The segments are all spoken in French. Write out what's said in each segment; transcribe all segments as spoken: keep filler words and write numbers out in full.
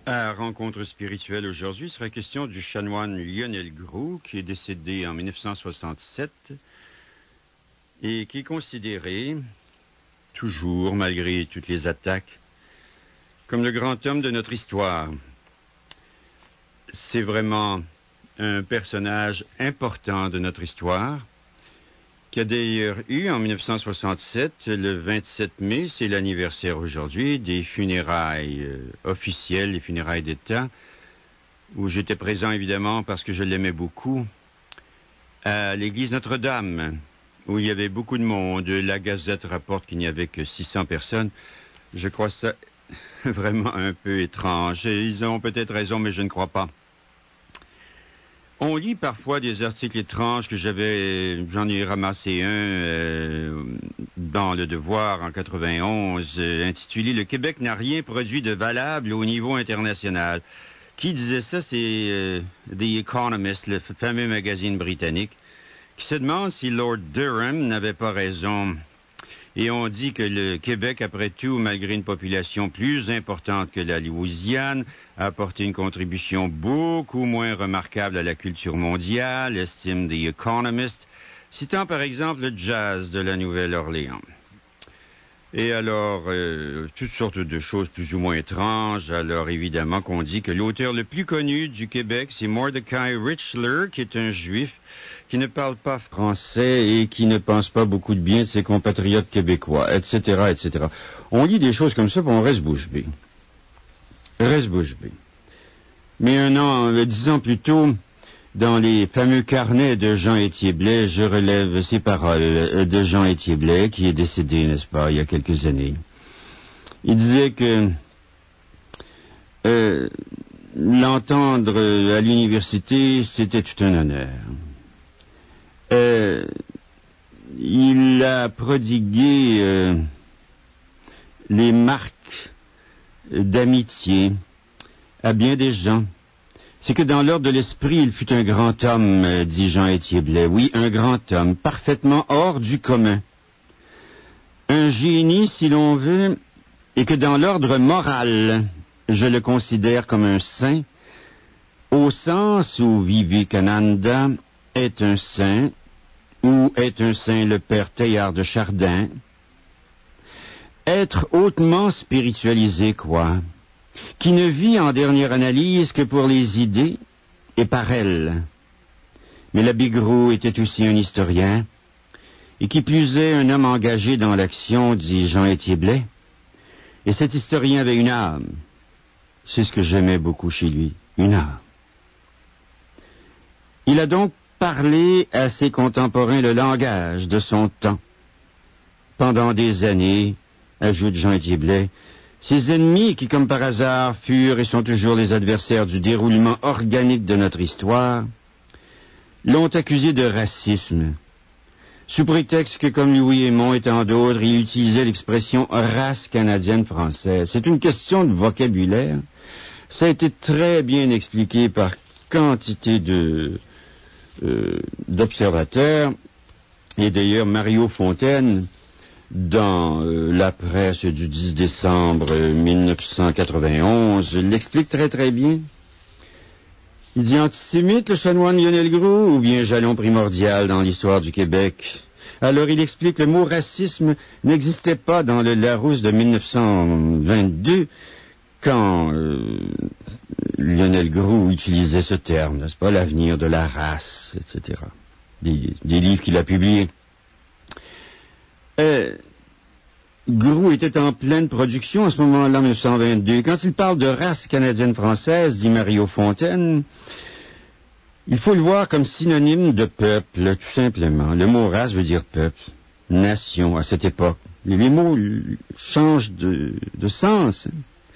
À Rencontre spirituelle aujourd'hui sera question du chanoine Lionel Groulx, qui est décédé en mille neuf cent soixante-sept et qui est considéré, toujours malgré toutes les attaques, comme le grand homme de notre histoire. C'est vraiment un personnage important de notre histoire, qui a d'ailleurs eu en mille neuf cent soixante-sept, le vingt-sept mai, c'est l'anniversaire aujourd'hui, des funérailles euh, officielles, les funérailles d'État, où j'étais présent évidemment parce que je l'aimais beaucoup, à l'église Notre-Dame, où il y avait beaucoup de monde. La Gazette rapporte qu'il n'y avait que six cents personnes. Je crois ça vraiment un peu étrange. Et ils ont peut-être raison, mais je ne crois pas. On lit parfois des articles étranges que j'avais, j'en ai ramassé un euh, dans Le Devoir en quatre-vingt-onze, euh, intitulé « Le Québec n'a rien produit de valable au niveau international ». Qui disait ça? C'est euh, The Economist, le fameux magazine britannique, qui se demande si Lord Durham n'avait pas raison. Et on dit que le Québec, après tout, malgré une population plus importante que la Louisiane, a apporté une contribution beaucoup moins remarquable à la culture mondiale, estime The Economist, citant par exemple le jazz de la Nouvelle-Orléans. Et alors, euh, toutes sortes de choses plus ou moins étranges. Alors, évidemment, qu'on dit que l'auteur le plus connu du Québec, c'est Mordecai Richler, qui est un juif qui ne parle pas français et qui ne pense pas beaucoup de bien de ses compatriotes québécois, et cetera, et cetera. On lit des choses comme ça, puis on reste bouche bée. Reste bouche bée. Mais un an, dix ans plus tôt, dans les fameux carnets de Jean Étier-Blais, je relève ces paroles de Jean Étier-Blais, qui est décédé, n'est-ce pas, il y a quelques années. Il disait que euh, l'entendre à l'université, c'était tout un honneur. Euh, il a prodigué euh, les marques d'amitié à bien des gens. C'est que dans l'ordre de l'esprit, il fut un grand homme, euh, dit Jean Étier-Blais. Oui, un grand homme, parfaitement hors du commun. Un génie, si l'on veut, et que dans l'ordre moral, je le considère comme un saint, au sens où Vivekananda est un saint, ou est un saint le père Teilhard de Chardin. Être hautement spiritualisé, quoi, qui ne vit en dernière analyse que pour les idées et par elles. Mais l'abbé Groulx était aussi un historien, et qui plus est un homme engagé dans l'action, dit Jean Étier-Blais, et cet historien avait une âme. C'est ce que j'aimais beaucoup chez lui, une âme. Il a donc parlé à ses contemporains le langage de son temps. Pendant des années, ajoute Jean Étier-Blais, ses ennemis, qui comme par hasard furent et sont toujours les adversaires du déroulement organique de notre histoire, l'ont accusé de racisme, sous prétexte que, comme Louis Aymon et tant d'autres, il utilisait l'expression « race canadienne-française ». C'est une question de vocabulaire. Ça a été très bien expliqué par quantité de euh, d'observateurs, et d'ailleurs Mario Fontaine, dans euh, la presse du dix décembre euh, mille neuf cent quatre-vingt-onze, l'explique très très bien. Il dit antisémite, le chanoine Lionel Groulx, ou bien jalon primordial dans l'histoire du Québec. Alors il explique que le mot racisme n'existait pas dans le Larousse de mille neuf cent vingt-deux, quand euh, Lionel Groulx utilisait ce terme, n'est-ce pas, l'avenir de la race, et cetera. Des, des livres qu'il a publiés. Euh, Groulx était en pleine production à ce moment-là, en mille neuf cent vingt-deux. Quand il parle de race canadienne-française, dit Mario Fontaine, il faut le voir comme synonyme de peuple, tout simplement. Le mot race veut dire peuple, nation, à cette époque. Les, les mots changent de, de sens.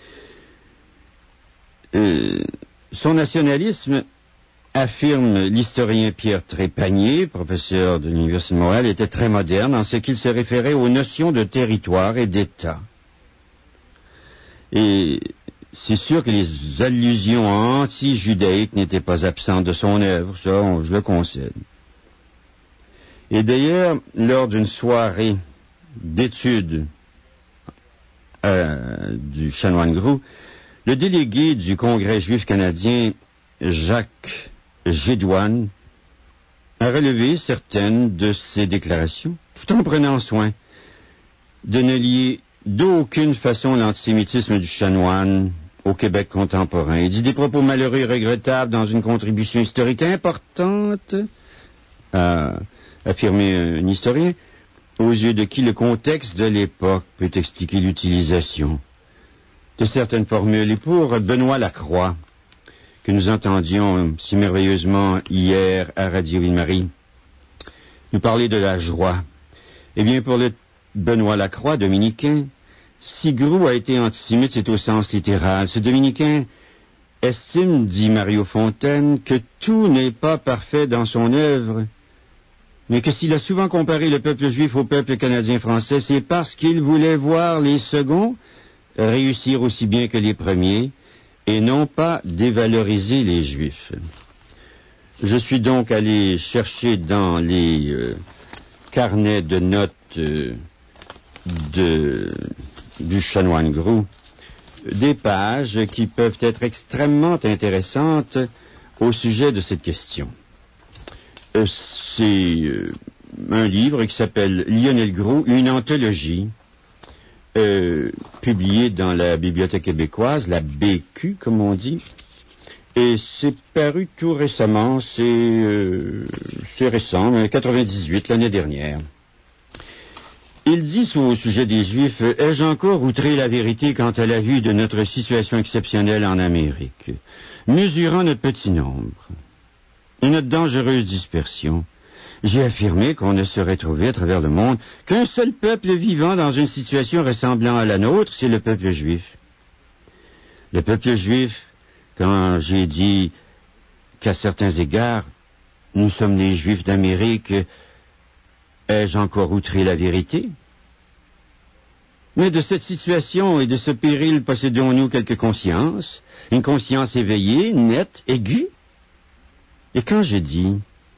Euh, son nationalisme, affirme l'historien Pierre Trépanier, professeur de l'Université de Montréal, était très moderne en ce qu'il se référait aux notions de territoire et d'État. Et c'est sûr que les allusions anti-judaïques n'étaient pas absentes de son œuvre, ça, on, je le concède. Et d'ailleurs, lors d'une soirée d'études euh, du chanoine Groulx, Le délégué du Congrès juif canadien, Jacques Gédouane, a relevé certaines de ces déclarations, tout en prenant soin de ne lier d'aucune façon l'antisémitisme du chanoine au Québec contemporain. Il dit des propos malheureux et regrettables dans une contribution historique importante, a affirmé un historien, aux yeux de qui le contexte de l'époque peut expliquer l'utilisation de certaines formules. Et pour Benoît Lacroix, que nous entendions si merveilleusement hier à Radio Ville-Marie, nous parler de la joie. Eh bien, pour le Benoît Lacroix, dominicain, si Groulx a été antisémite, c'est au sens littéral. Ce dominicain estime, dit Mario Fontaine, que tout n'est pas parfait dans son œuvre, mais que s'il a souvent comparé le peuple juif au peuple canadien-français, c'est parce qu'il voulait voir les seconds réussir aussi bien que les premiers, et non pas dévaloriser les Juifs. Je suis donc allé chercher dans les euh, carnets de notes euh, de, du chanoine Groulx des pages qui peuvent être extrêmement intéressantes au sujet de cette question. Euh, c'est euh, un livre qui s'appelle Lionel Groulx, une anthologie, Euh, publié dans la Bibliothèque québécoise, la B Q, comme on dit, et c'est paru tout récemment, c'est, euh, c'est récent, quatre-vingt-dix-huit, l'année dernière. Il dit au sujet des Juifs, « Ai-je encore outré la vérité quant à la vue de notre situation exceptionnelle en Amérique, mesurant notre petit nombre et notre dangereuse dispersion, j'ai affirmé qu'on ne saurait trouver à travers le monde qu'un seul peuple vivant dans une situation ressemblant à la nôtre, c'est le peuple juif. Le peuple juif, quand j'ai dit qu'à certains égards, nous sommes les Juifs d'Amérique, ai-je encore outré la vérité? Mais de cette situation et de ce péril possédons-nous quelque conscience, une conscience éveillée, nette, aiguë? Et quand je dis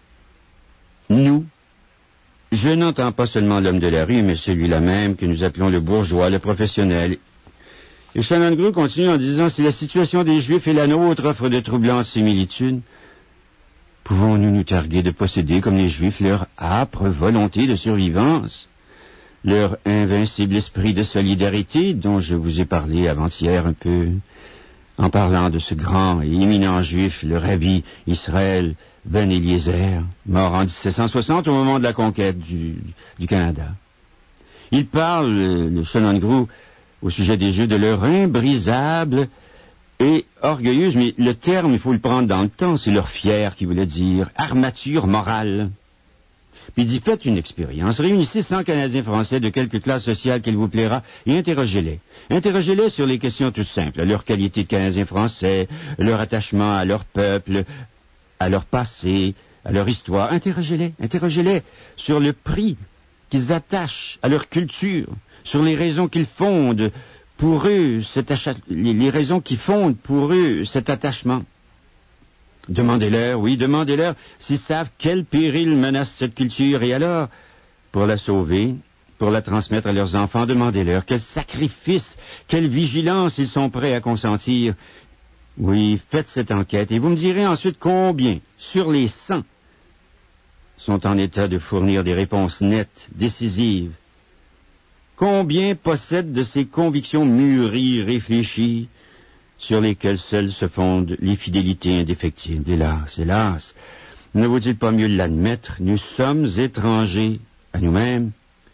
nous, je n'entends pas seulement l'homme de la rue, mais celui-là même que nous appelons le bourgeois, le professionnel. Et Shannon Groulx continue en disant, si la situation des Juifs et la nôtre offre de troublantes similitudes, pouvons-nous nous targuer de posséder, comme les Juifs, leur âpre volonté de survivance, leur invincible esprit de solidarité, dont je vous ai parlé avant-hier un peu, en parlant de ce grand et éminent Juif, le rabbi Israël Ben Eliezer, mort en dix-sept cent soixante au moment de la conquête du, du Canada. Il parle, le Shannon Groulx, au sujet des Juifs, de leur imbrisable et orgueilleuse, mais le terme, il faut le prendre dans le temps, c'est leur fier qui voulait dire armature morale. Puis il dit, faites une expérience, réunissez cent Canadiens français de quelque classe sociale qu'il vous plaira et interrogez-les. Interrogez-les sur les questions toutes simples, leur qualité de Canadiens français, leur attachement à leur peuple, à leur passé, à leur histoire. Interrogez-les, interrogez-les sur le prix qu'ils attachent à leur culture, sur les raisons qu'ils fondent pour eux, cet achat, les, les raisons qui fondent pour eux cet attachement. Demandez-leur, oui, demandez-leur s'ils savent quel péril menace cette culture, et alors, pour la sauver, pour la transmettre à leurs enfants, demandez-leur quel sacrifice, quelle vigilance ils sont prêts à consentir. Oui, faites cette enquête et vous me direz ensuite combien, sur les cent, sont en état de fournir des réponses nettes, décisives. Combien possèdent de ces convictions mûries, réfléchies, sur lesquelles seules se fondent les fidélités indéfectibles. Hélas, hélas, ne vaut-il pas mieux l'admettre, nous sommes étrangers à nous-mêmes.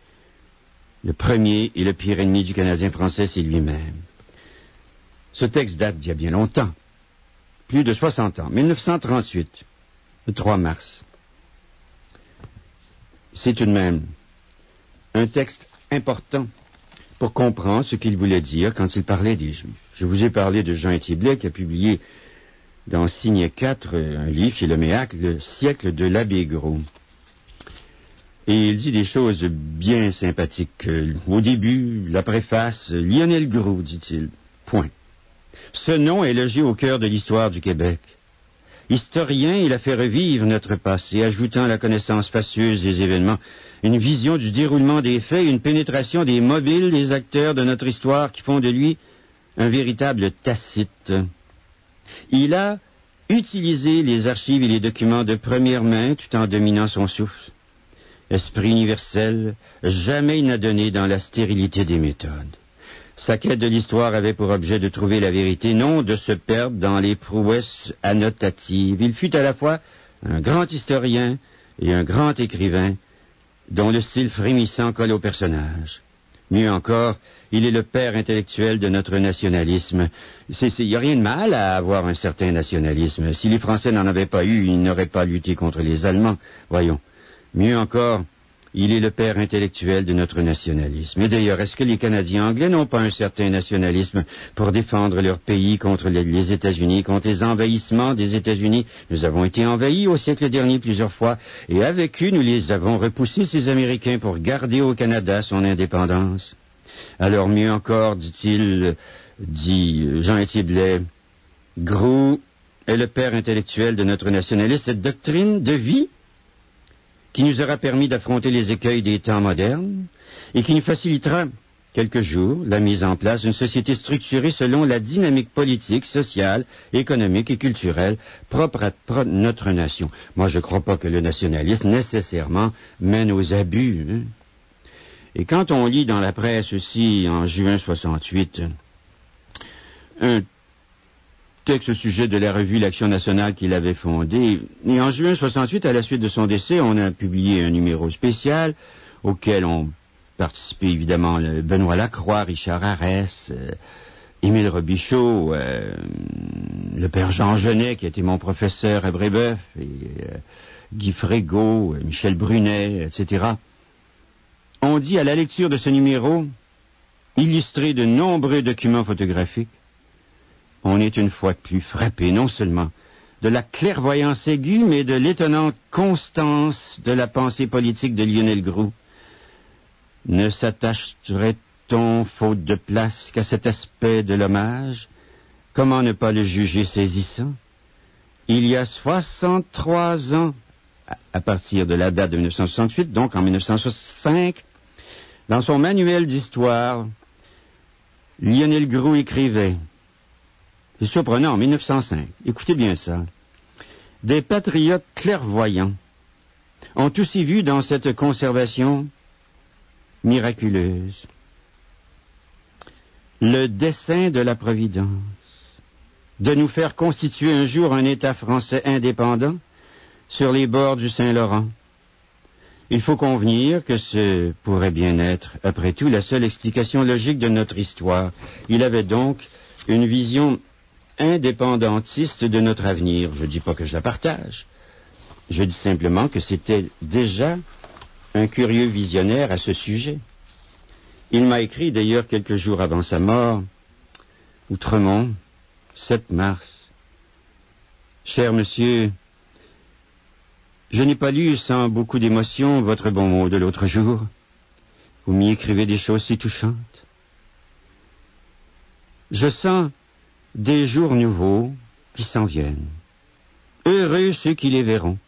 Le premier et le pire ennemi du Canadien français, c'est lui-même. Ce texte date d'il y a bien longtemps, plus de soixante ans, mille neuf cent trente-huit, le trois mars. C'est tout de même un texte important pour comprendre ce qu'il voulait dire quand il parlait des Juifs. Je vous ai parlé de Jean Étier-Blais qui a publié dans Signé quatre un livre chez Le Méac, Le siècle de l'abbé Gros. Et il dit des choses bien sympathiques. Au début, la préface, Lionel Groulx, dit-il, point. Ce nom est logé au cœur de l'histoire du Québec. Historien, il a fait revivre notre passé, ajoutant à la connaissance facieuse des événements une vision du déroulement des faits, une pénétration des mobiles des acteurs de notre histoire qui font de lui un véritable Tacite. Il a utilisé les archives et les documents de première main tout en dominant son souffle. Esprit universel, jamais il n'a donné dans la stérilité des méthodes. Sa quête de l'histoire avait pour objet de trouver la vérité, non de se perdre dans les prouesses annotatives. Il fut à la fois un grand historien et un grand écrivain, dont le style frémissant colle au personnage. Mieux encore, il est le père intellectuel de notre nationalisme. Il n'y a rien de mal à avoir un certain nationalisme. Si les Français n'en avaient pas eu, ils n'auraient pas lutté contre les Allemands. Voyons. Mieux encore, il est le père intellectuel de notre nationalisme. Et d'ailleurs, est-ce que les Canadiens anglais n'ont pas un certain nationalisme pour défendre leur pays contre les, les États-Unis, contre les envahissements des États-Unis? Nous avons été envahis au siècle dernier plusieurs fois, et avec eux, nous les avons repoussés, ces Américains, pour garder au Canada son indépendance. Alors mieux encore, dit-il, dit Jean-Étienne Blais, Groulx est le père intellectuel de notre nationalisme. Cette doctrine de vie qui nous aura permis d'affronter les écueils des temps modernes et qui nous facilitera, quelques jours, la mise en place d'une société structurée selon la dynamique politique, sociale, économique et culturelle propre à pro- notre nation. Moi, je ne crois pas que le nationalisme, nécessairement, mène aux abus. Hein. Et quand on lit dans la presse aussi, en juin soixante-huit, un texte au sujet de la revue L'Action nationale qu'il avait fondée. Et en juin soixante-huit, à la suite de son décès, on a publié un numéro spécial auquel ont participé évidemment le Benoît Lacroix, Richard Arès, euh, Émile Robichaud, euh, le père Jean Genet, qui était mon professeur à Brébeuf, et euh, Guy Frégaud, Michel Brunet, et cetera. On dit à la lecture de ce numéro, illustré de nombreux documents photographiques, on est une fois de plus frappé non seulement de la clairvoyance aiguë, mais de l'étonnante constance de la pensée politique de Lionel Groulx. Ne s'attacherait-on, faute de place, qu'à cet aspect de l'hommage? Comment ne pas le juger saisissant? Il y a soixante-trois ans, à partir de la date de mille neuf cent soixante-huit, donc en mille neuf cent soixante-cinq, dans son manuel d'histoire, Lionel Groulx écrivait, c'est surprenant, en mille neuf cent cinq. Écoutez bien ça. Des patriotes clairvoyants ont aussi vu dans cette conservation miraculeuse le dessein de la Providence de nous faire constituer un jour un État français indépendant sur les bords du Saint-Laurent. Il faut convenir que ce pourrait bien être, après tout, la seule explication logique de notre histoire. Il avait donc une vision indépendantiste de notre avenir. Je ne dis pas que je la partage. Je dis simplement que c'était déjà un curieux visionnaire à ce sujet. Il m'a écrit d'ailleurs quelques jours avant sa mort, Outremont, sept mars. Cher monsieur, je n'ai pas lu sans beaucoup d'émotion votre bon mot de l'autre jour. Vous m'y écrivez des choses si touchantes. Je sens des jours nouveaux qui s'en viennent. Heureux ceux qui les verront.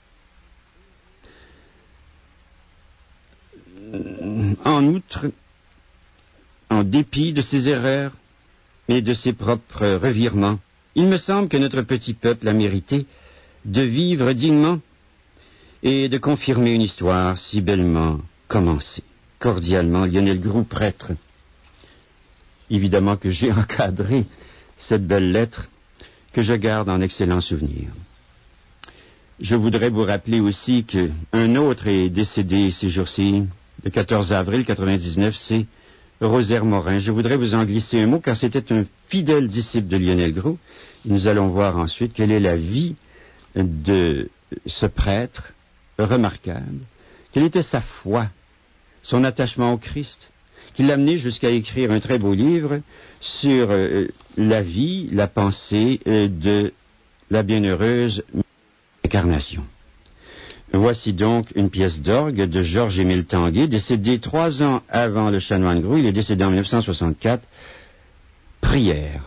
En outre, en dépit de ses erreurs et de ses propres revirements, il me semble que notre petit peuple a mérité de vivre dignement et de confirmer une histoire si bellement commencée. Cordialement, Lionel Groulx, prêtre. Évidemment que j'ai encadré cette belle lettre que je garde en excellent souvenir. Je voudrais vous rappeler aussi qu'un autre est décédé ces jours-ci, le quatorze avril quatre-vingt-dix-neuf, c'est Rosaire Morin. Je voudrais vous en glisser un mot, car c'était un fidèle disciple de Lionel Groulx. Et nous allons voir ensuite quelle est la vie de ce prêtre remarquable, quelle était sa foi, son attachement au Christ, qui l'a amené jusqu'à écrire un très beau livre sur euh, la vie, la pensée euh, de la bienheureuse incarnation. Voici donc une pièce d'orgue de Georges-Émile Tanguay, décédé trois ans avant le chanoine Groulx. Il est décédé en mille neuf cent soixante-quatre. Prière.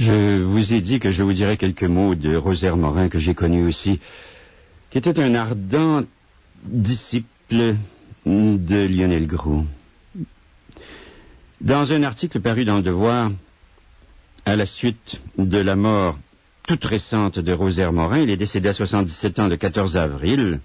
Je vous ai dit que je vous dirais quelques mots de Rosaire Morin, que j'ai connu aussi, qui était un ardent disciple de Lionel Groulx. Dans un article paru dans Le Devoir, à la suite de la mort toute récente de Rosaire Morin, il est décédé à soixante-dix-sept ans le quatorze avril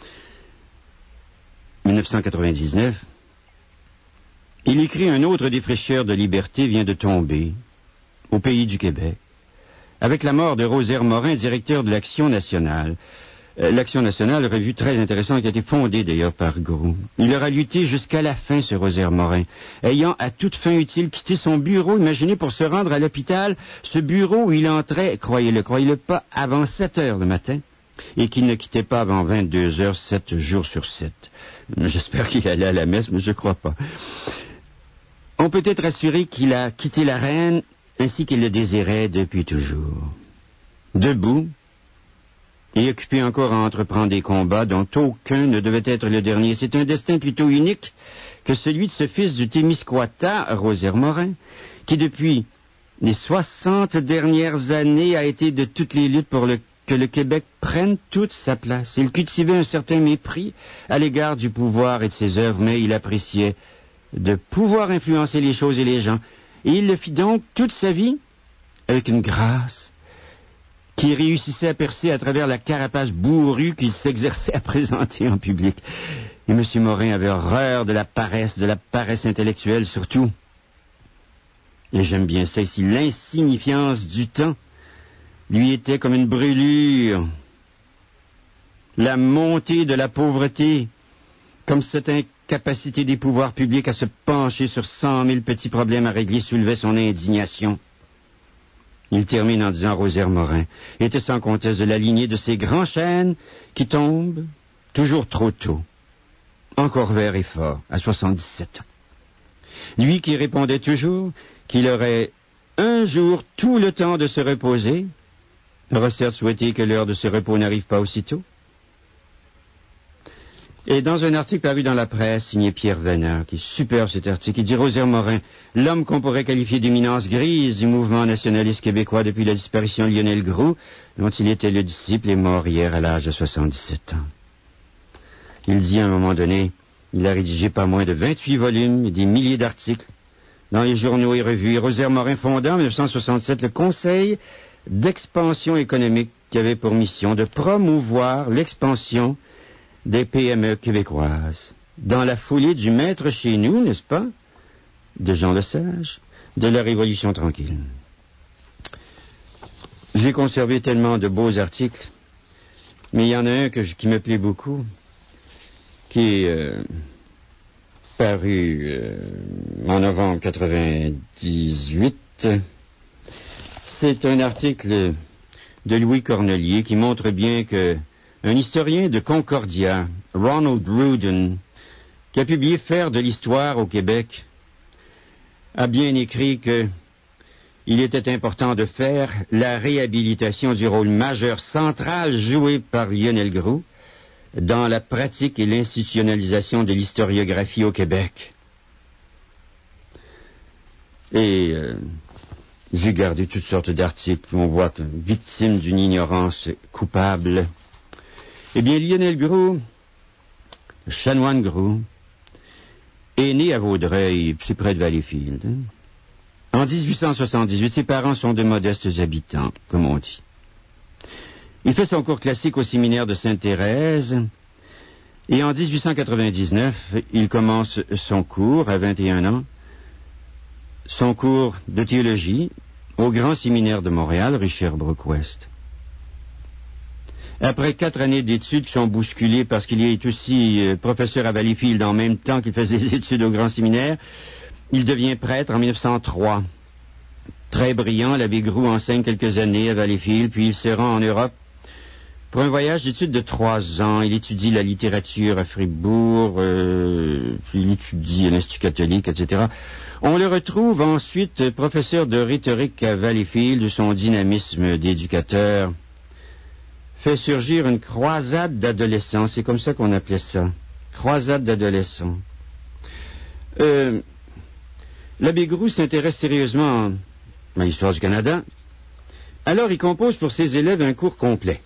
mille neuf cent quatre-vingt-dix-neuf, il écrit: un autre défricheur de liberté vient de tomber au pays du Québec, avec la mort de Rosaire Morin, directeur de l'Action nationale. Euh, L'Action nationale, revue très intéressante, qui a été fondée d'ailleurs par Groulx. Il aura lutté jusqu'à la fin, ce Rosaire Morin, ayant à toute fin utile quitté son bureau, imaginé, pour se rendre à l'hôpital, ce bureau où il entrait, croyez-le, croyez-le pas, avant sept heures le matin, et qu'il ne quittait pas avant vingt-deux heures, sept jours sur sept. J'espère qu'il allait à la messe, mais je crois pas. On peut être assuré qu'il a quitté la reine ainsi qu'il le désirait depuis toujours. Debout, et occupé encore à entreprendre des combats dont aucun ne devait être le dernier. C'est un destin plutôt unique que celui de ce fils du Témiscouata, Rosaire Morin, qui depuis les soixante dernières années a été de toutes les luttes pour le, que le Québec prenne toute sa place. Il cultivait un certain mépris à l'égard du pouvoir et de ses œuvres, mais il appréciait de pouvoir influencer les choses et les gens. Et il le fit donc toute sa vie avec une grâce qui réussissait à percer à travers la carapace bourrue qu'il s'exerçait à présenter en public. Et M. Morin avait horreur de la paresse, de la paresse intellectuelle surtout. Et j'aime bien ça ici, l'insignifiance du temps lui était comme une brûlure. La montée de la pauvreté, comme cette incapacité des pouvoirs publics à se pencher sur cent mille petits problèmes à régler, soulevait son indignation. Il termine en disant: Rosaire Morin était sans conteste de la lignée de ces grands chênes qui tombent toujours trop tôt, encore vert et fort, à soixante-dix-sept ans. Lui qui répondait toujours qu'il aurait un jour tout le temps de se reposer, aurait certes souhaité que l'heure de ce repos n'arrive pas aussitôt. Et dans un article paru dans la presse, signé Pierre Veneur, qui est superbe cet article, il dit: Rosaire Morin, l'homme qu'on pourrait qualifier d'éminence grise du mouvement nationaliste québécois depuis la disparition de Lionel Groulx, dont il était le disciple, est mort hier à l'âge de soixante-dix-sept ans. Il dit à un moment donné, il a rédigé pas moins de vingt-huit volumes et des milliers d'articles dans les journaux et revues. Et Rosaire Morin fonda en mille neuf cent soixante-sept le Conseil d'expansion économique qui avait pour mission de promouvoir l'expansion des P M E québécoises, dans la foulée du maître chez nous, n'est-ce pas, de Jean Lesage, de la Révolution tranquille. J'ai conservé tellement de beaux articles, mais il y en a un que je, qui me plaît beaucoup, qui est euh, paru euh, en novembre quatre-vingt-dix-huit. C'est un article de Louis Cornelier qui montre bien que un historien de Concordia, Ronald Rudin, qui a publié Faire de l'histoire au Québec, a bien écrit que il était important de faire la réhabilitation du rôle majeur central joué par Lionel Groulx dans la pratique et l'institutionnalisation de l'historiographie au Québec. Et euh, j'ai gardé toutes sortes d'articles où on voit que victime d'une ignorance coupable. Eh bien, Lionel Groulx, chanoine Groulx, est né à Vaudreuil, c'est près de Valleyfield. Hein? En dix-huit cent soixante-dix-huit, ses parents sont de modestes habitants, comme on dit. Il fait son cours classique au séminaire de Sainte-Thérèse, et en dix-huit cent quatre-vingt-dix-neuf, il commence son cours, à vingt et un ans, son cours de théologie au Grand Séminaire de Montréal, rue Sherbrooke-Ouest. Après quatre années d'études qui sont bousculées parce qu'il est aussi euh, professeur à Valleyfield en même temps qu'il faisait des études au Grand Séminaire, il devient prêtre en mille neuf cent trois. Très brillant, l'abbé Groulx enseigne quelques années à Valleyfield, puis il se rend en Europe pour un voyage d'études de trois ans. Il étudie la littérature à Fribourg, euh, puis il étudie à l'Institut catholique, et cetera. On le retrouve ensuite professeur de rhétorique à Valleyfield, où son dynamisme d'éducateur fait surgir une croisade d'adolescents. C'est comme ça qu'on appelait ça. Croisade d'adolescents. Euh, L'abbé Groulx s'intéresse sérieusement à l'histoire du Canada, Alors, il compose pour ses élèves un cours complet.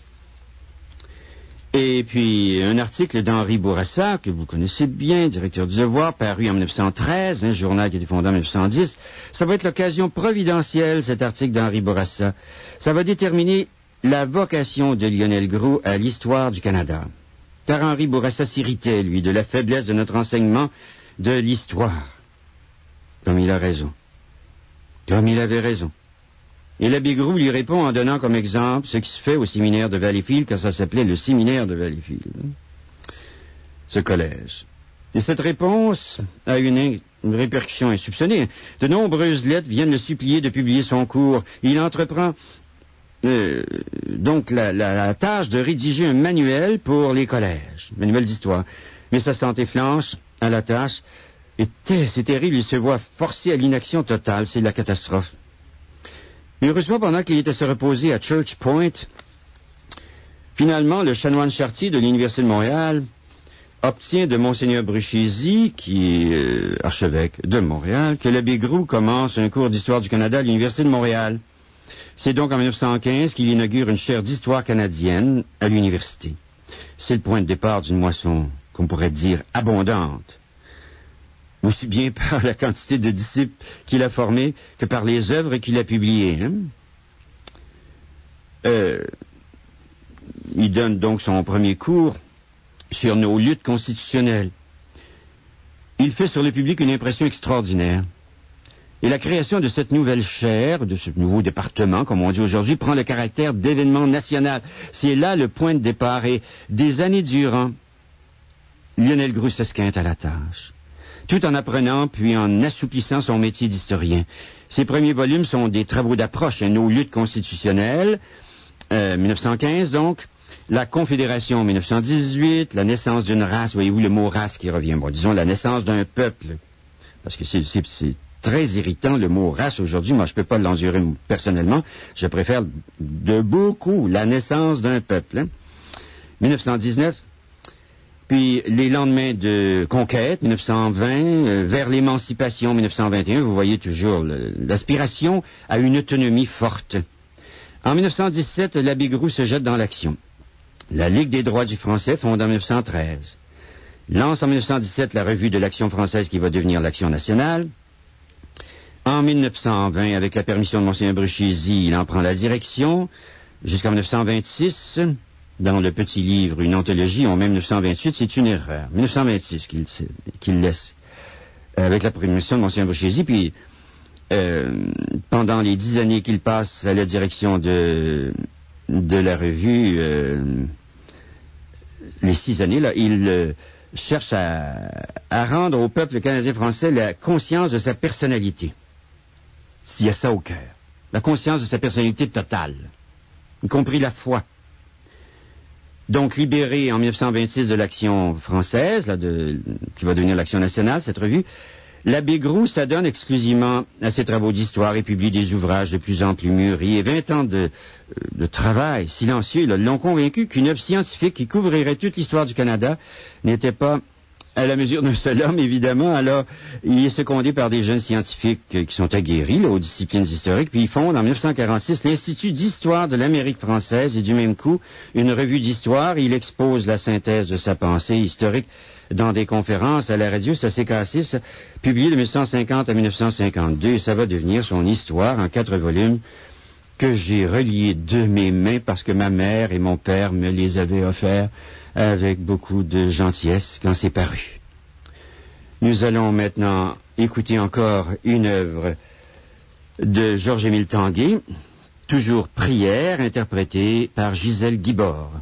Et puis, un article d'Henri Bourassa, que vous connaissez bien, directeur du Devoir, paru en mille neuf cent treize, un journal qui a été fondé en mille neuf cent dix. Ça va être l'occasion providentielle, cet article d'Henri Bourassa. Ça va déterminer la vocation de Lionel Groulx à l'histoire du Canada. Car Henri Bourassa s'irritait, lui, de la faiblesse de notre enseignement de l'histoire. Comme il a raison. Comme il avait raison. Et l'abbé Groulx lui répond en donnant comme exemple ce qui se fait au séminaire de Valleyfield quand ça s'appelait le séminaire de Valleyfield. Ce collège. Et cette réponse a une, une répercussion insoupçonnée. De nombreuses lettres viennent le supplier de publier son cours. Il entreprend euh, donc la, la, la tâche de rédiger un manuel pour les collèges, manuel d'histoire. Mais sa santé flanche à la tâche. Et c'est terrible, il se voit forcé à l'inaction totale. C'est la catastrophe. Mais heureusement, pendant qu'il était à se reposer à Church Point, finalement, le chanoine Chartier de l'Université de Montréal obtient de Monseigneur Bruchézy, qui est euh, archevêque de Montréal, que l'abbé Groulx commence un cours d'histoire du Canada à l'Université de Montréal. C'est donc en mille neuf cent quinze qu'il inaugure une chaire d'histoire canadienne à l'université. C'est le point de départ d'une moisson, qu'on pourrait dire, abondante. Aussi bien par la quantité de disciples qu'il a formés que par les œuvres qu'il a publiées. Hein? Euh, il donne donc son premier cours sur nos luttes constitutionnelles. Il fait sur le public une impression extraordinaire. Et la création de cette nouvelle chaire, de ce nouveau département, comme on dit aujourd'hui, prend le caractère d'événement national. C'est là le point de départ. Et des années durant, Lionel Groulx s'esquinte à la tâche, tout en apprenant puis en assouplissant son métier d'historien. Ses premiers volumes sont des travaux d'approche, hein, nos luttes constitutionnelles, euh, mille neuf cent quinze donc, la Confédération mille neuf cent dix-huit, la naissance d'une race, voyez-vous le mot race qui revient, bon, disons la naissance d'un peuple, parce que c'est, c'est, c'est très irritant le mot race aujourd'hui, moi je peux pas l'endurer personnellement, je préfère de beaucoup la naissance d'un peuple. Hein. mille neuf cent dix-neuf, puis les lendemains de conquête, mille neuf cent vingt, euh, vers l'émancipation, mille neuf cent vingt et un, vous voyez toujours le, l'aspiration à une autonomie forte. En mille neuf cent dix-sept, l'abbé Groulx se jette dans l'action. La Ligue des droits du français, fondée en mille neuf cent treize, lance en mille neuf cent dix-sept la revue de l'Action française qui va devenir l'Action nationale. En mille neuf cent vingt, avec la permission de Monseigneur Bruchézy, il en prend la direction, jusqu'en mille neuf cent vingt-six... Dans le petit livre, une anthologie, en même mille neuf cent vingt-huit, c'est une erreur. mille neuf cent vingt-six qu'il, qu'il laisse, avec la permission de Monseigneur Bruchézy, puis euh, pendant les dix années qu'il passe à la direction de, de la revue, euh, les six années, là, il euh, cherche à, à rendre au peuple canadien-français la conscience de sa personnalité. S'il y a ça au cœur. La conscience de sa personnalité totale, y compris la foi. Donc, libéré en mille neuf cent vingt-six de l'Action française, là, de, qui va devenir l'Action nationale, cette revue, l'abbé Groulx s'adonne exclusivement à ses travaux d'histoire et publie des ouvrages de plus en plus mûris. Et vingt ans de, de travail silencieux là, l'ont convaincu qu'une œuvre scientifique qui couvrirait toute l'histoire du Canada n'était pas à la mesure d'un seul homme, évidemment. Alors, il est secondé par des jeunes scientifiques euh, qui sont aguerris là, aux disciplines historiques, puis ils fondent en mille neuf cent quarante-six l'Institut d'histoire de l'Amérique française, et du même coup, une revue d'histoire. Il expose la synthèse de sa pensée historique dans des conférences à la radio, ça s'est cassé, ça, publié de mille neuf cent cinquante à mille neuf cent cinquante-deux, et ça va devenir son histoire en quatre volumes que j'ai reliés de mes mains parce que ma mère et mon père me les avaient offerts avec beaucoup de gentillesse quand c'est paru. Nous allons maintenant écouter encore une œuvre de Georges-Émile Tanguay, toujours Prière, interprétée par Gisèle Guibord.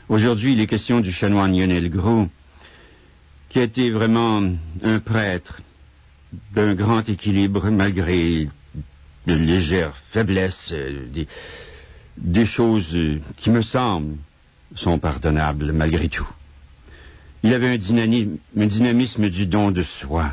Aujourd'hui, il est question du chanoine Lionel Groulx, qui a été vraiment un prêtre d'un grand équilibre, malgré de légères faiblesses, euh, des, des choses euh, qui me semblent sont pardonnables malgré tout. Il avait un dynamisme, un dynamisme du don de soi.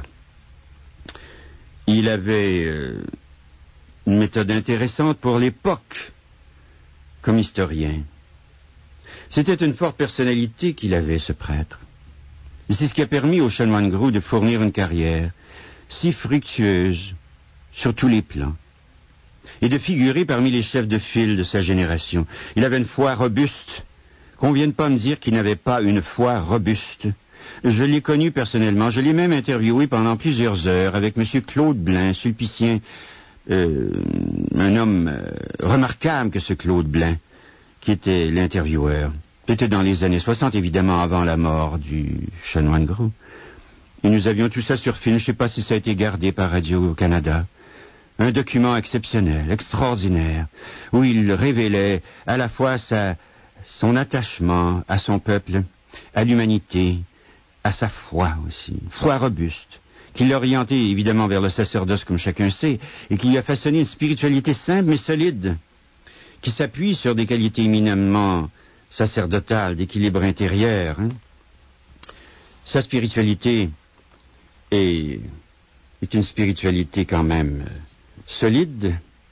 Il avait euh, une méthode intéressante pour l'époque, comme historien. C'était une forte personnalité qu'il avait, ce prêtre. Et c'est ce qui a permis au chanoine Groulx de fournir une carrière si fructueuse sur tous les plans, et de figurer parmi les chefs de file de sa génération. Il avait une foi robuste. Qu'on vienne pas me dire qu'il n'avait pas une foi robuste. Je l'ai connu personnellement, je l'ai même interviewé pendant plusieurs heures avec M. Claude Blain, sulpicien, euh, un homme euh, remarquable que ce Claude Blain, qui était l'intervieweur. C'était dans les années soixante, évidemment, avant la mort du chanoine Groulx. Et nous avions tout ça sur film, je ne sais pas si ça a été gardé par Radio-Canada. Un document exceptionnel, extraordinaire, où il révélait à la fois sa, son attachement à son peuple, à l'humanité, à sa foi aussi, foi robuste, qui l'a orienté évidemment vers le sacerdoce, comme chacun sait, et qui lui a façonné une spiritualité simple mais solide, qui s'appuie sur des qualités éminemment sacerdotales, d'équilibre intérieur. Hein. Sa spiritualité est, est une spiritualité quand même solide.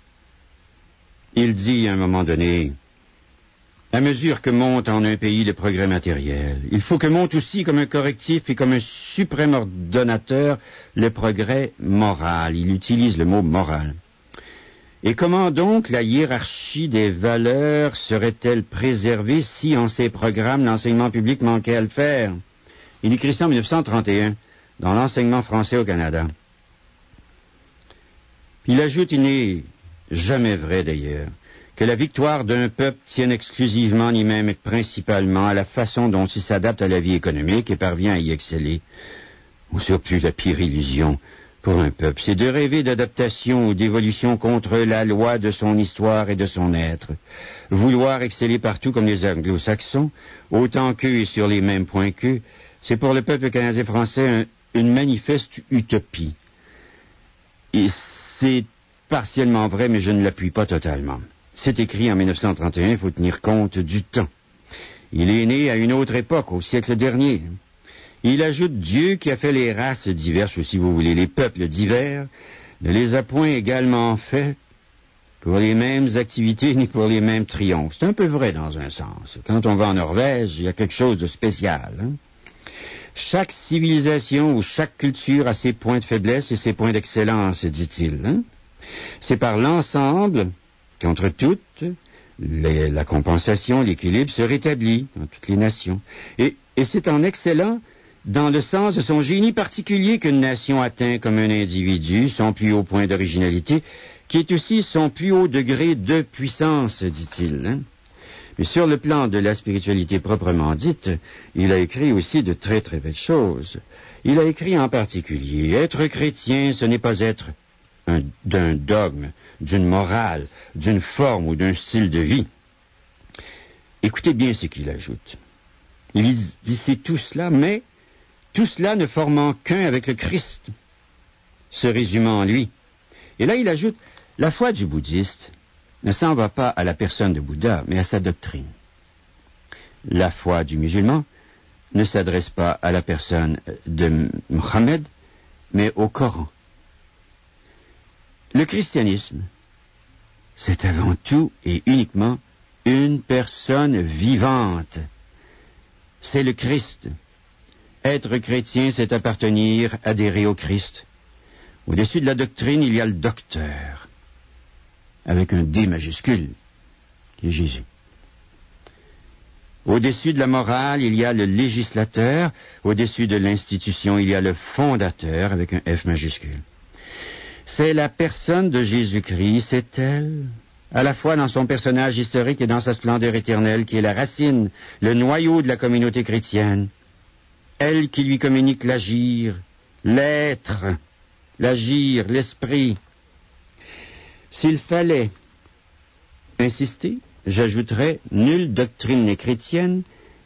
Il dit à un moment donné, à mesure que monte en un pays le progrès matériel, il faut que monte aussi comme un correctif et comme un suprême ordonnateur le progrès moral. Il utilise le mot moral. Et comment donc la hiérarchie des valeurs serait-elle préservée si en ses programmes l'enseignement public manquait à le faire? Il écrit ça en dix-neuf cent trente et un dans l'enseignement français au Canada. Il ajoute, il n'est jamais vrai d'ailleurs, que la victoire d'un peuple tienne exclusivement ni même principalement à la façon dont il s'adapte à la vie économique et parvient à y exceller. Au surplus, la pire illusion pour un peuple, c'est de rêver d'adaptation ou d'évolution contre la loi de son histoire et de son être. Vouloir exceller partout comme les anglo-saxons, autant qu'eux et sur les mêmes points qu'eux, c'est pour le peuple canadien-français un, une manifeste utopie. Et c'est partiellement vrai, mais je ne l'appuie pas totalement. C'est écrit en dix-neuf cent trente et un, il faut tenir compte du temps. Il est né à une autre époque, au siècle dernier. Il ajoute Dieu qui a fait les races diverses, ou si vous voulez, les peuples divers, ne les a point également faits pour les mêmes activités ni pour les mêmes triomphes. C'est un peu vrai dans un sens. Quand on va en Norvège, il y a quelque chose de spécial. Hein? Chaque civilisation ou chaque culture a ses points de faiblesse et ses points d'excellence, dit-il. Hein? C'est par l'ensemble qu'entre toutes, les, la compensation, l'équilibre se rétablit dans toutes les nations. Et, et c'est en excellant dans le sens de son génie particulier qu'une nation atteint comme un individu son plus haut point d'originalité, qui est aussi son plus haut degré de puissance, dit-il. Hein? Mais sur le plan de la spiritualité proprement dite, il a écrit aussi de très très belles choses. Il a écrit en particulier, être chrétien, ce n'est pas être un, d'un dogme, d'une morale, d'une forme ou d'un style de vie. Écoutez bien ce qu'il ajoute. Il dit, c'est tout cela, mais tout cela ne formant qu'un avec le Christ, se résumant en lui. Et là, il ajoute, la foi du bouddhiste ne s'en va pas à la personne de Bouddha, mais à sa doctrine. La foi du musulman ne s'adresse pas à la personne de Mohammed, mais au Coran. Le christianisme, c'est avant tout et uniquement une personne vivante. C'est le Christ. Être chrétien, c'est appartenir, adhérer au Christ. Au-dessus de la doctrine, il y a le docteur, avec un D majuscule, qui est Jésus. Au-dessus de la morale, il y a le législateur. Au-dessus de l'institution, il y a le fondateur, avec un F majuscule. C'est la personne de Jésus-Christ, c'est elle, à la fois dans son personnage historique et dans sa splendeur éternelle, qui est la racine, le noyau de la communauté chrétienne. Elle qui lui communique l'agir, l'être, l'agir, l'esprit. S'il fallait insister, j'ajouterais, nulle doctrine n'est chrétienne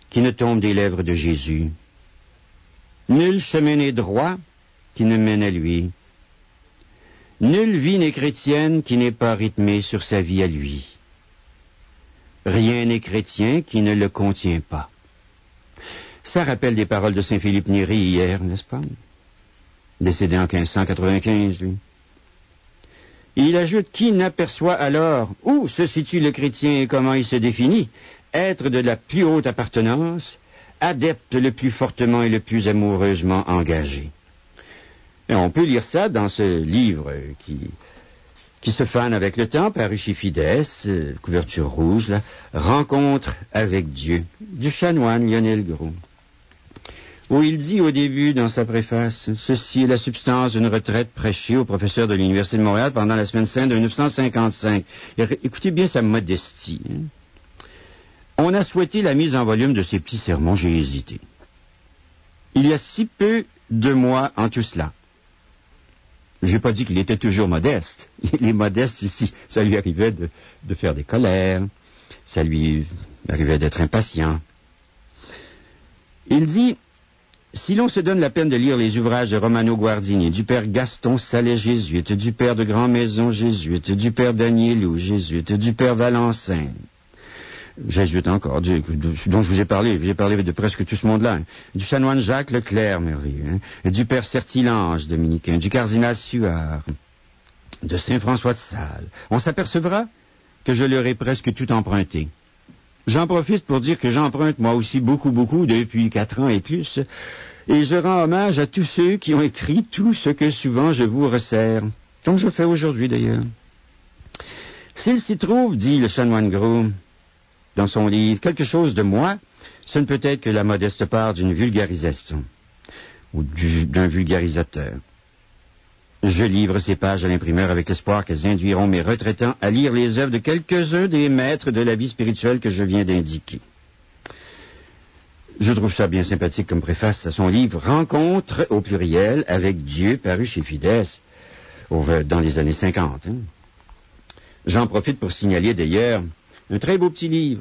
qui ne tombe des lèvres de Jésus. Nul chemin n'est droit qui ne mène à lui. Nulle vie n'est chrétienne qui n'est pas rythmée sur sa vie à lui. Rien n'est chrétien qui ne le contient pas. Ça rappelle des paroles de saint Philippe Néri hier, n'est-ce pas? Décédé en quinze cent quatre-vingt-quinze, lui. Il ajoute, qui n'aperçoit alors où se situe le chrétien et comment il se définit, être de la plus haute appartenance, adepte le plus fortement et le plus amoureusement engagé. Et on peut lire ça dans ce livre qui, qui se fane avec le temps, paru chez Fides, euh, couverture rouge, là, Rencontre avec Dieu, du chanoine Lionel Groulx, où il dit au début dans sa préface, ceci est la substance d'une retraite prêchée au professeur de l'Université de Montréal pendant la semaine sainte de mille neuf cent cinquante-cinq. Et écoutez bien sa modestie. Hein. On a souhaité la mise en volume de ces petits sermons, j'ai hésité. Il y a si peu de moi en tout cela. J'ai pas dit qu'il était toujours modeste. Il est modeste ici. Ça lui arrivait de, de faire des colères. Ça lui arrivait d'être impatient. Il dit, si l'on se donne la peine de lire les ouvrages de Romano Guardini, du père Gaston Sallet jésuite, du père de Grand Maison jésuite, du père Danielou jésuite, du père Valencin, jésuite encore, du, de, dont je vous ai parlé, j'ai parlé de presque tout ce monde-là, hein, du chanoine Jacques Leclerc, merveilleux, hein, du père Sertilange, dominicain, du cardinal Suard, de saint François de Sales, on s'apercevra que je leur ai presque tout emprunté. J'en profite pour dire que j'emprunte moi aussi beaucoup, beaucoup depuis quatre ans et plus, et je rends hommage à tous ceux qui ont écrit tout ce que souvent je vous resserre, comme je fais aujourd'hui d'ailleurs. S'il s'y trouve, dit le chanoine Groulx, dans son livre, quelque chose de moi, ce ne peut être que la modeste part d'une vulgarisation, ou du, d'un vulgarisateur. Je livre ces pages à l'imprimeur avec l'espoir qu'elles induiront mes retraitants à lire les œuvres de quelques-uns des maîtres de la vie spirituelle que je viens d'indiquer. Je trouve ça bien sympathique comme préface à son livre « Rencontre au pluriel avec Dieu » paru chez Fides dans les années cinquante. Hein. J'en profite pour signaler d'ailleurs un très beau petit livre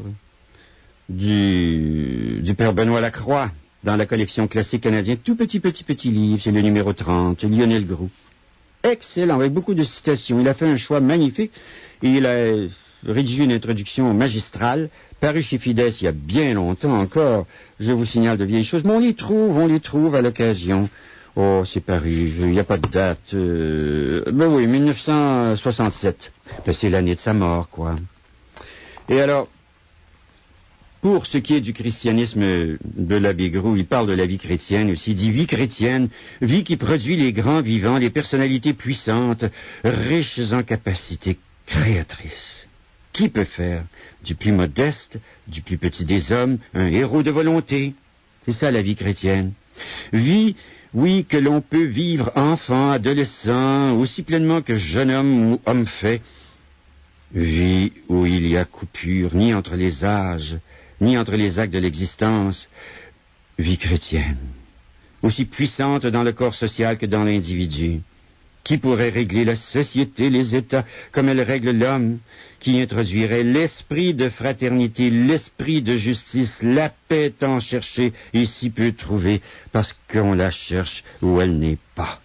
du, du père Benoît Lacroix dans la collection classique canadienne. Tout petit, petit, petit livre, c'est le numéro trente, Lionel Groulx. Excellent, avec beaucoup de citations. Il a fait un choix magnifique et il a rédigé une introduction magistrale, paru chez Fides il y a bien longtemps encore. Je vous signale de vieilles choses, mais on les trouve, on les trouve à l'occasion. Oh, c'est paru, il n'y a pas de date. Euh, ben oui, mille neuf cent soixante-sept. Ben, c'est l'année de sa mort, quoi. Et alors, pour ce qui est du christianisme de l'abbé Groulx, il parle de la vie chrétienne aussi, il dit vie chrétienne, vie qui produit les grands vivants, les personnalités puissantes, riches en capacités créatrices. Qui peut faire du plus modeste, du plus petit des hommes, un héros de volonté? C'est ça la vie chrétienne. Vie, oui, que l'on peut vivre enfant, adolescent, aussi pleinement que jeune homme ou homme fait. Vie où il y a coupure ni entre les âges, ni entre les actes de l'existence. Vie chrétienne, aussi puissante dans le corps social que dans l'individu. Qui pourrait régler la société, les États, comme elle règle l'homme, qui introduirait l'esprit de fraternité, l'esprit de justice, la paix tant cherchée et si peu trouvée, parce qu'on la cherche où elle n'est pas.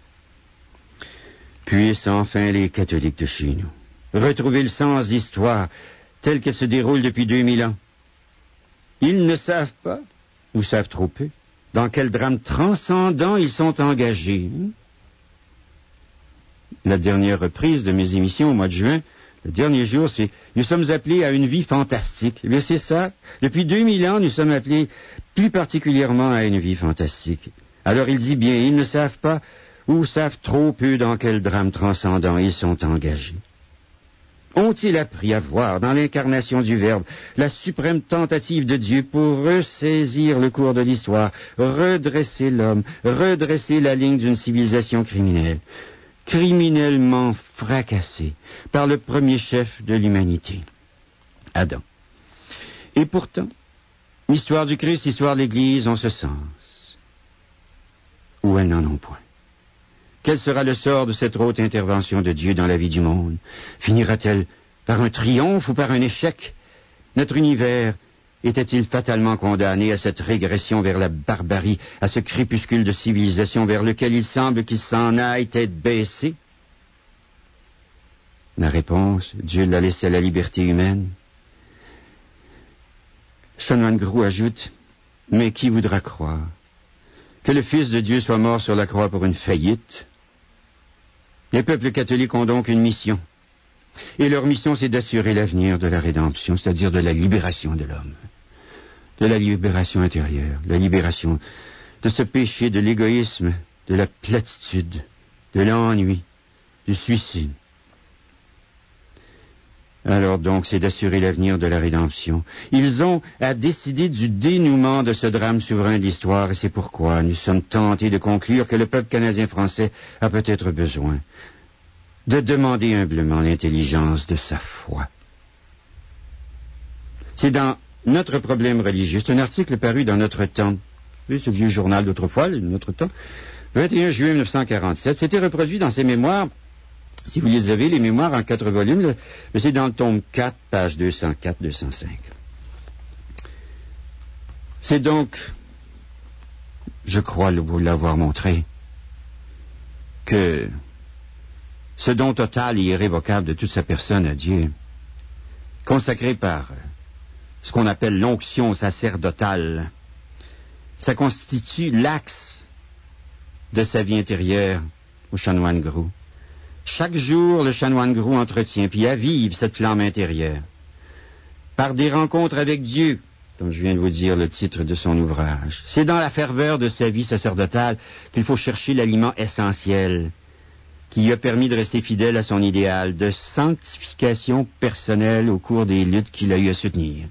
Puissent enfin les catholiques de chez nous retrouver le sens d'histoire tel qu'elle se déroule depuis deux mille ans. Ils ne savent pas, ou savent trop peu, dans quel drame transcendant ils sont engagés. La dernière reprise de mes émissions au mois de juin, le dernier jour, c'est « Nous sommes appelés à une vie fantastique ». Eh bien, c'est ça. Depuis deux mille ans, nous sommes appelés plus particulièrement à une vie fantastique. Alors, il dit bien, ils ne savent pas, ou savent trop peu dans quel drame transcendant ils sont engagés. Ont-ils appris à voir dans l'incarnation du Verbe la suprême tentative de Dieu pour ressaisir le cours de l'histoire, redresser l'homme, redresser la ligne d'une civilisation criminelle, criminellement fracassée par le premier chef de l'humanité, Adam. Et pourtant, l'histoire du Christ, l'histoire de l'Église ont ce sens, ou elles n'en ont point. Quel sera le sort de cette haute intervention de Dieu dans la vie du monde? Finira-t-elle par un triomphe ou par un échec? Notre univers était-il fatalement condamné à cette régression vers la barbarie, à ce crépuscule de civilisation vers lequel il semble qu'il s'en aille tête baissée? La réponse, Dieu l'a laissé à la liberté humaine. Chanoine Groulx ajoute, mais qui voudra croire que le Fils de Dieu soit mort sur la croix pour une faillite? Les peuples catholiques ont donc une mission. Et leur mission, c'est d'assurer l'avenir de la rédemption, c'est-à-dire de la libération de l'homme, de la libération intérieure, de la libération de ce péché, de l'égoïsme, de la platitude, de l'ennui, du suicide. Alors donc, c'est d'assurer l'avenir de la rédemption. Ils ont à décider du dénouement de ce drame souverain de l'histoire, et c'est pourquoi nous sommes tentés de conclure que le peuple canadien-français a peut-être besoin de demander humblement l'intelligence de sa foi. C'est dans Notre problème religieux, c'est un article paru dans Notre Temps. Vous savez, ce vieux journal d'autrefois, Notre Temps, vingt et un juillet mille neuf cent quarante-sept. C'était reproduit dans ses mémoires. Si vous les avez, les mémoires en quatre volumes, c'est dans le tome quatre, page deux cent quatre à deux cent cinq. C'est donc, je crois vous l'avoir montré, que ce don total et irrévocable de toute sa personne à Dieu, consacré par ce qu'on appelle l'onction sacerdotale, ça constitue l'axe de sa vie intérieure au chanoine Groulx. Chaque jour, le chanoine Groulx entretient puis avive cette flamme intérieure par des rencontres avec Dieu, comme je viens de vous dire le titre de son ouvrage. C'est dans la ferveur de sa vie sacerdotale qu'il faut chercher l'aliment essentiel qui lui a permis de rester fidèle à son idéal de sanctification personnelle au cours des luttes qu'il a eu à soutenir.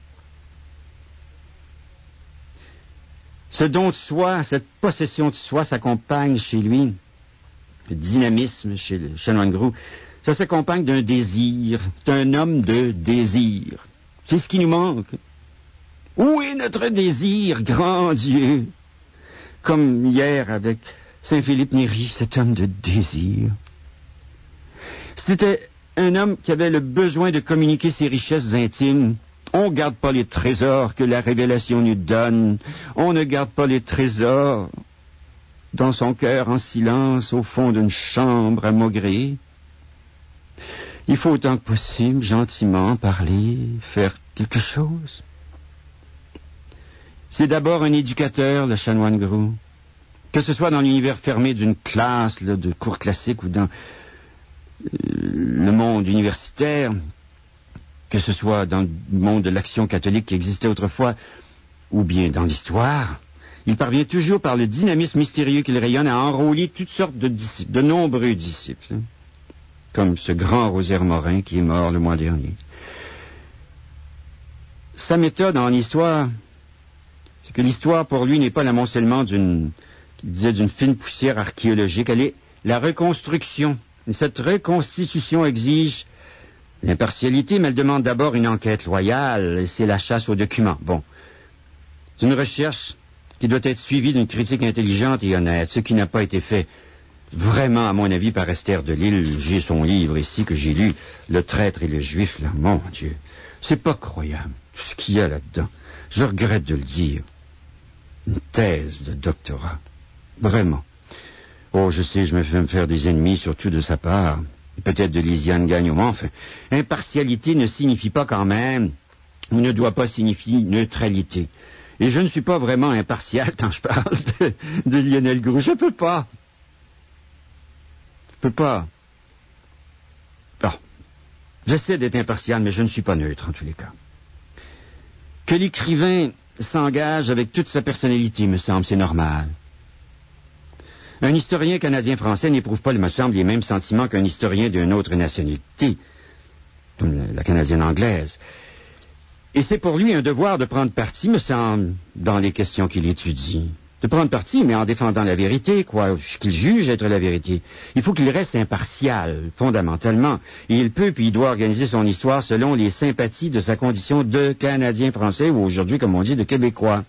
Ce don de soi, cette possession de soi s'accompagne chez lui, le dynamisme chez le chanoine Groulx, ça s'accompagne d'un désir. C'est un homme de désir. C'est ce qui nous manque. Où est notre désir, grand Dieu? Comme hier avec Saint-Philippe Néri, cet homme de désir. C'était un homme qui avait le besoin de communiquer ses richesses intimes. On ne garde pas les trésors que la révélation nous donne. On ne garde pas les trésors dans son cœur en silence au fond d'une chambre à maugréer. Il faut autant que possible, gentiment, parler, faire quelque chose. C'est d'abord un éducateur, le chanoine Groulx. Que ce soit dans l'univers fermé d'une classe là, de cours classiques ou dans euh, le monde universitaire, que ce soit dans le monde de l'action catholique qui existait autrefois, ou bien dans l'histoire, il parvient toujours par le dynamisme mystérieux qu'il rayonne à enrôler toutes sortes de disciples, de nombreux disciples, hein, comme ce grand Rosaire Morin qui est mort le mois dernier. Sa méthode en histoire, c'est que l'histoire pour lui n'est pas l'amoncellement d'une, qu'il disait, d'une fine poussière archéologique, elle est la reconstruction. Et cette reconstitution exige l'impartialité, mais elle demande d'abord une enquête loyale, et c'est la chasse aux documents. Bon, c'est une recherche qui doit être suivie d'une critique intelligente et honnête, ce qui n'a pas été fait vraiment, à mon avis, par Esther de Lille. J'ai son livre ici que j'ai lu, Le traître et le juif, là, mon Dieu, c'est pas croyable, tout ce qu'il y a là-dedans. Je regrette de le dire. Une thèse de doctorat. Vraiment. Oh, je sais, je me fais me faire des ennemis, surtout de sa part. Peut-être de Lisiane Gagnon. Mais enfin, impartialité ne signifie pas quand même, ou ne doit pas signifier neutralité. Et je ne suis pas vraiment impartial quand je parle de, de Lionel Groulx. Je peux pas. Je peux pas. Bon. J'essaie d'être impartial, mais je ne suis pas neutre en tous les cas. Que l'écrivain s'engage avec toute sa personnalité, me semble, c'est normal. Un historien canadien-français n'éprouve pas, il me semble, les mêmes sentiments qu'un historien d'une autre nationalité, comme la, la canadienne anglaise. Et c'est pour lui un devoir de prendre parti, me semble, dans les questions qu'il étudie. De prendre parti, mais en défendant la vérité, quoi, ce qu'il juge être la vérité. Il faut qu'il reste impartial, fondamentalement. Et il peut, puis il doit organiser son histoire selon les sympathies de sa condition de Canadien-Français, ou aujourd'hui, comme on dit, de Québécois.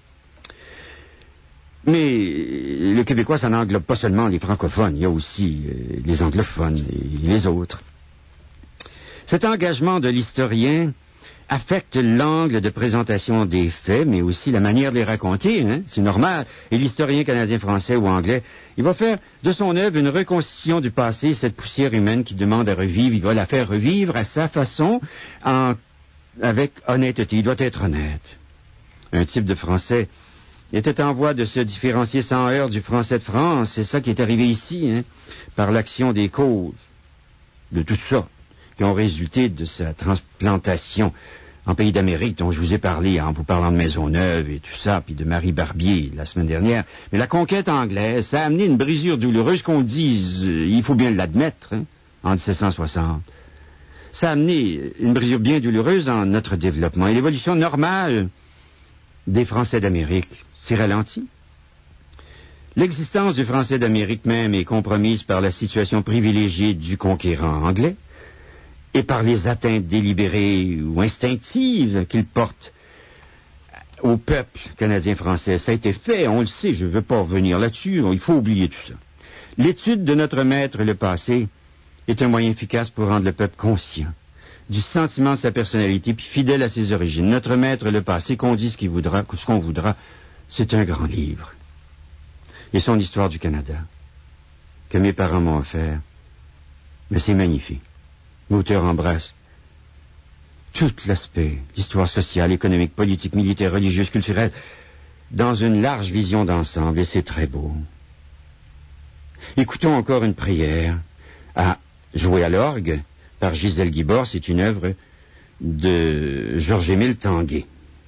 Mais le Québécois, ça n'englobe pas seulement les francophones, il y a aussi euh, les anglophones et les autres. Cet engagement de l'historien affecte l'angle de présentation des faits, mais aussi la manière de les raconter, hein? C'est normal. Et l'historien canadien, français ou anglais, il va faire de son œuvre une reconstitution du passé, cette poussière humaine qui demande à revivre. Il va la faire revivre à sa façon, en, avec honnêteté. Il doit être honnête. Un type de français était en voie de se différencier sans heurts du français de France. C'est ça qui est arrivé ici, hein, par l'action des causes de tout ça, qui ont résulté de sa transplantation en pays d'Amérique, dont je vous ai parlé en vous parlant de Maisonneuve et tout ça, puis de Marie Barbier la semaine dernière. Mais la conquête anglaise, ça a amené une brisure douloureuse qu'on dise, euh, il faut bien l'admettre, hein, en dix-sept cent soixante. Ça a amené une brisure bien douloureuse en notre développement. Et l'évolution normale des Français d'Amérique s'est ralentie. L'existence du Français d'Amérique même est compromise par la situation privilégiée du conquérant anglais et par les atteintes délibérées ou instinctives qu'il porte au peuple canadien-français. Ça a été fait, on le sait, je ne veux pas revenir là-dessus, il faut oublier tout ça. L'étude de notre maître, le passé, est un moyen efficace pour rendre le peuple conscient du sentiment de sa personnalité, puis fidèle à ses origines. Notre maître, le passé, qu'on dise ce qu'il voudra, ce qu'on voudra, c'est un grand livre. Et son histoire du Canada, que mes parents m'ont offert, mais c'est magnifique. L'auteur embrasse tout l'aspect, l'histoire sociale, économique, politique, militaire, religieuse, culturelle, dans une large vision d'ensemble, et c'est très beau. Écoutons encore une prière à jouer à l'orgue par Gisèle Guibord. C'est une œuvre de Georges-Émile Tanguay.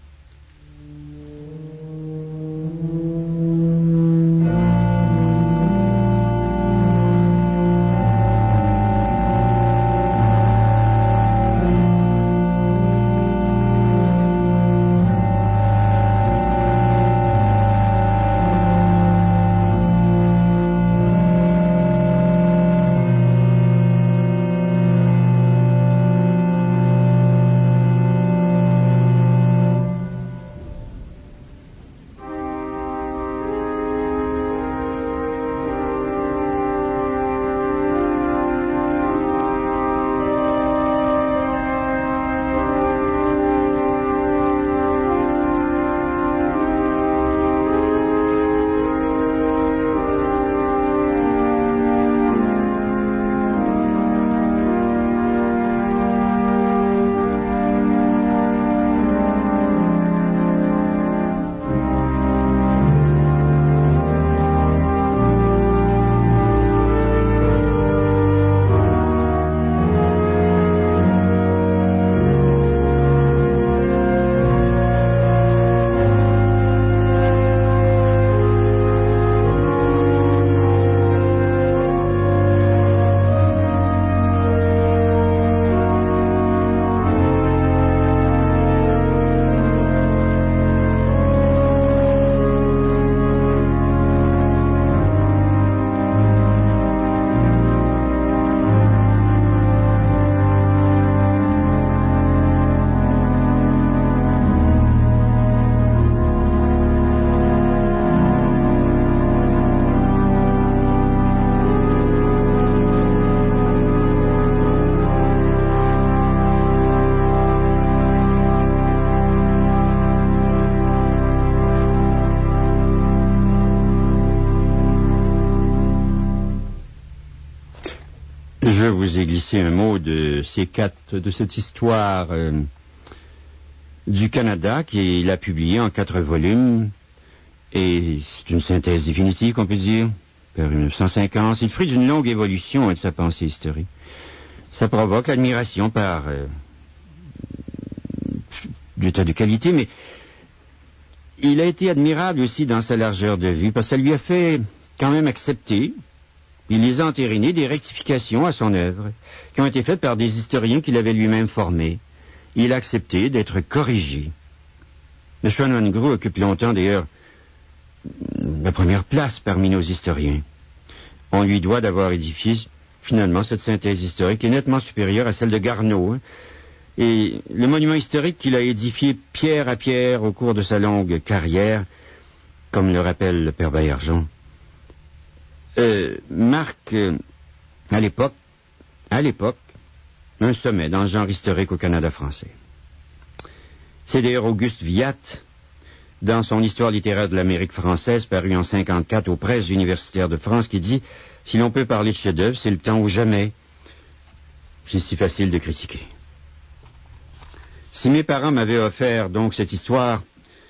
Je vous ai glissé un mot de ces quatre, de cette histoire euh, du Canada qu'il a publié en quatre volumes, et c'est une synthèse définitive, qu'on peut dire, vers mille neuf cent cinquante. C'est le fruit d'une longue évolution hein, de sa pensée historique. Ça provoque l'admiration par euh, l'état de qualité, mais il a été admirable aussi dans sa largeur de vue, parce que ça lui a fait quand même accepter. Il les a entérinés des rectifications à son œuvre, qui ont été faites par des historiens qu'il avait lui-même formés. Il a accepté d'être corrigé. M. Nangru occupe longtemps, d'ailleurs, la première place parmi nos historiens. On lui doit d'avoir édifié, finalement, cette synthèse historique qui est nettement supérieure à celle de Garneau. Hein. Et le monument historique qu'il a édifié pierre à pierre au cours de sa longue carrière, comme le rappelle le père Baillargeon, Euh, marque euh, à l'époque, à l'époque, un sommet dans le genre historique au Canada français. C'est d'ailleurs Auguste Viat, dans son Histoire littéraire de l'Amérique française, paru en cinquante-quatre aux presses universitaires de France, qui dit « Si l'on peut parler de chef-d'œuvre, c'est le temps ou jamais. C'est si facile de critiquer. » Si mes parents m'avaient offert donc cette histoire,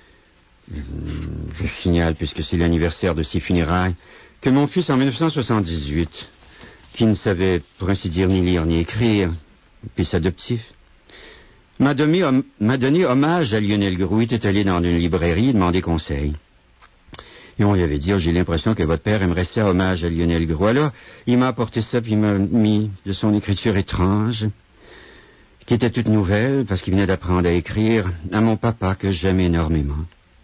je signale, puisque c'est l'anniversaire de ses funérailles, que mon fils, en dix-neuf cent soixante-dix-huit, qui ne savait, pour ainsi dire, ni lire ni écrire, fils adoptif, m'a donné, m'a donné hommage à Lionel Groulx. Il était allé dans une librairie demander conseil. Et on lui avait dit, oh, j'ai l'impression que votre père aimerait ça, hommage à Lionel Groulx. Alors, il m'a apporté ça, puis il m'a mis de son écriture étrange, qui était toute nouvelle, parce qu'il venait d'apprendre à écrire, à mon papa, que j'aime énormément.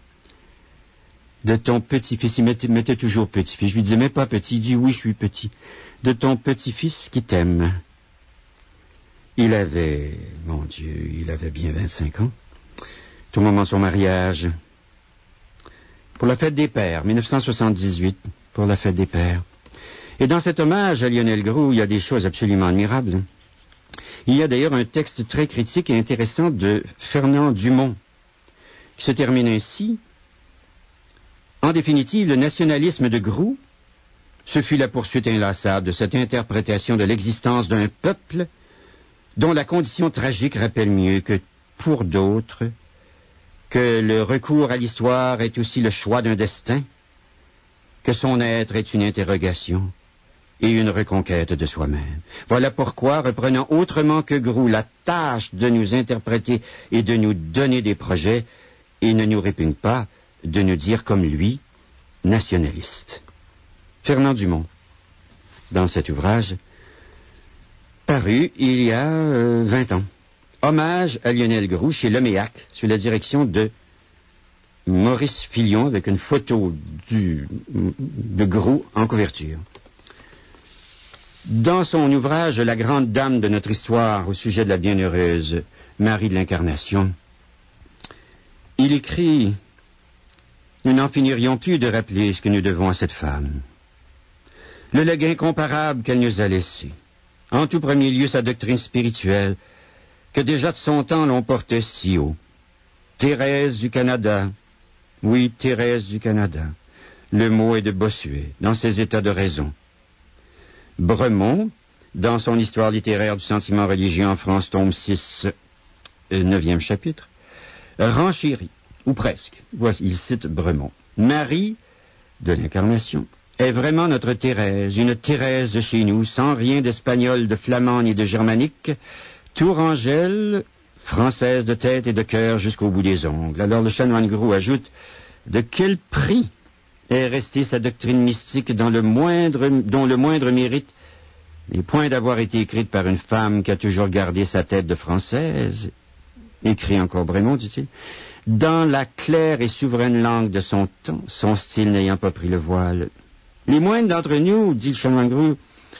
De ton petit-fils, il mettait, mettait toujours petit-fils. Je lui disais, mais pas petit. Il dit, oui, je suis petit. De ton petit-fils qui t'aime. Il avait, mon Dieu, il avait bien vingt-cinq ans. Au moment de son mariage. Pour la fête des pères, dix-neuf cent soixante-dix-huit, pour la fête des pères. Et dans cet hommage à Lionel Groulx, il y a des choses absolument admirables. Il y a d'ailleurs un texte très critique et intéressant de Fernand Dumont, qui se termine ainsi. En définitive, le nationalisme de Groulx, ce fut la poursuite inlassable de cette interprétation de l'existence d'un peuple dont la condition tragique rappelle mieux que pour d'autres que le recours à l'histoire est aussi le choix d'un destin, que son être est une interrogation et une reconquête de soi-même. Voilà pourquoi, reprenant autrement que Groulx la tâche de nous interpréter et de nous donner des projets, il ne nous répugne pas de nous dire comme lui, nationaliste. Fernand Dumont, dans cet ouvrage, paru il y a euh, vingt ans. Hommage à Lionel Groulx chez Leméac, sous la direction de Maurice Filion, avec une photo du, de Groulx en couverture. Dans son ouvrage « La grande dame de notre histoire » au sujet de la bienheureuse Marie de l'Incarnation, il écrit « Nous n'en finirions plus de rappeler ce que nous devons à cette femme. Le legs incomparable qu'elle nous a laissé. En tout premier lieu, sa doctrine spirituelle, que déjà de son temps l'on portait si haut. Thérèse du Canada. Oui, Thérèse du Canada. Le mot est de Bossuet, dans ses états de raison. Bremont, dans son Histoire littéraire du sentiment religieux en France, tome six, neuvième chapitre, renchérit, ou presque, voici, il cite Bremont. Marie de l'Incarnation est vraiment notre Thérèse, une Thérèse chez nous, sans rien d'espagnol, de flamand ni de germanique, tourangelle, française de tête et de cœur jusqu'au bout des ongles. Alors le chanoine Groulx ajoute, de quel prix est restée sa doctrine mystique dans le moindre, dont le moindre mérite n'est point d'avoir été écrite par une femme qui a toujours gardé sa tête de française, écrit encore Bremont, dit-il, dans la claire et souveraine langue de son temps, son style n'ayant pas pris le voile. Les moindres d'entre nous, dit le chanoine Groulx,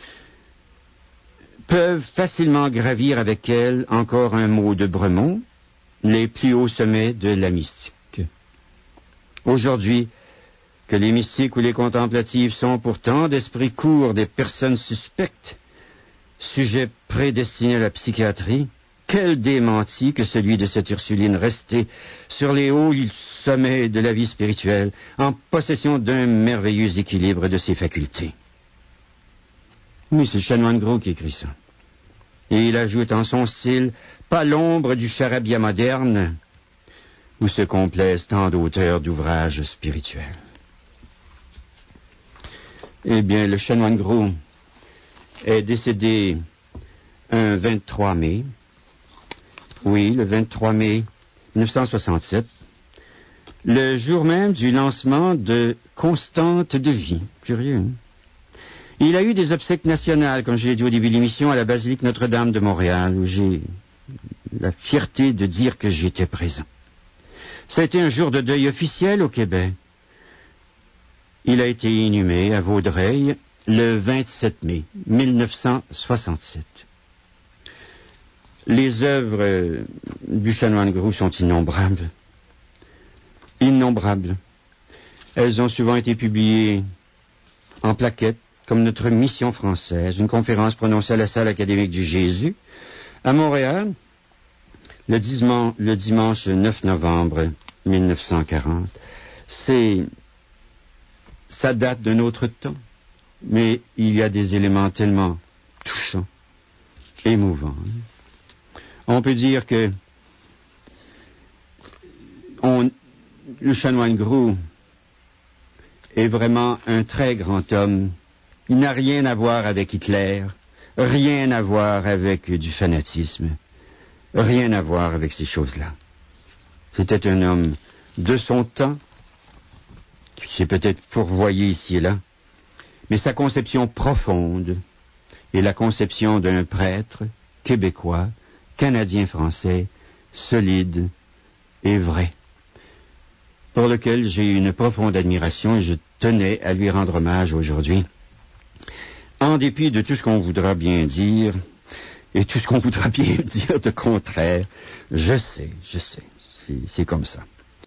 peuvent facilement gravir avec elle, encore un mot de Bremont, les plus hauts sommets de la mystique. Aujourd'hui, que les mystiques ou les contemplatives sont pourtant d'esprit court des personnes suspectes, sujets prédestinés à la psychiatrie, quel démenti que celui de cette Ursuline restée sur les hauts sommets de la vie spirituelle, en possession d'un merveilleux équilibre de ses facultés. Oui, c'est le chanoine Groulx qui écrit ça. Et il ajoute en son style, pas l'ombre du charabia moderne, où se complaisent tant d'auteurs d'ouvrages spirituels. Eh bien, le chanoine Groulx est décédé un vingt-trois mai, oui, le vingt-trois mai mille neuf cent soixante-sept, le jour même du lancement de Constante de vie. Curieux, hein? Il a eu des obsèques nationales, comme je l'ai dit au début de l'émission, à la basilique Notre-Dame de Montréal, où j'ai la fierté de dire que j'étais présent. Ça a été un jour de deuil officiel au Québec. Il a été inhumé à Vaudreuil le vingt-sept mai mille neuf cent soixante-sept. Les œuvres du chanoine Groulx sont innombrables. Innombrables. Elles ont souvent été publiées en plaquettes, comme notre mission française, une conférence prononcée à la salle académique du Jésus, à Montréal, le, diman- le dimanche neuf novembre mille neuf cent quarante, c'est, ça date d'un autre temps, mais il y a des éléments tellement touchants, émouvants. On peut dire que on, le chanoine Groulx est vraiment un très grand homme. Il n'a rien à voir avec Hitler, rien à voir avec du fanatisme, rien à voir avec ces choses-là. C'était un homme de son temps, qui s'est peut-être fourvoyé ici et là, mais sa conception profonde est la conception d'un prêtre québécois, canadien-français, solide et vrai, pour lequel j'ai une profonde admiration et je tenais à lui rendre hommage aujourd'hui. En dépit de tout ce qu'on voudra bien dire, et tout ce qu'on voudra bien dire de contraire, je sais, je sais, c'est, c'est comme ça.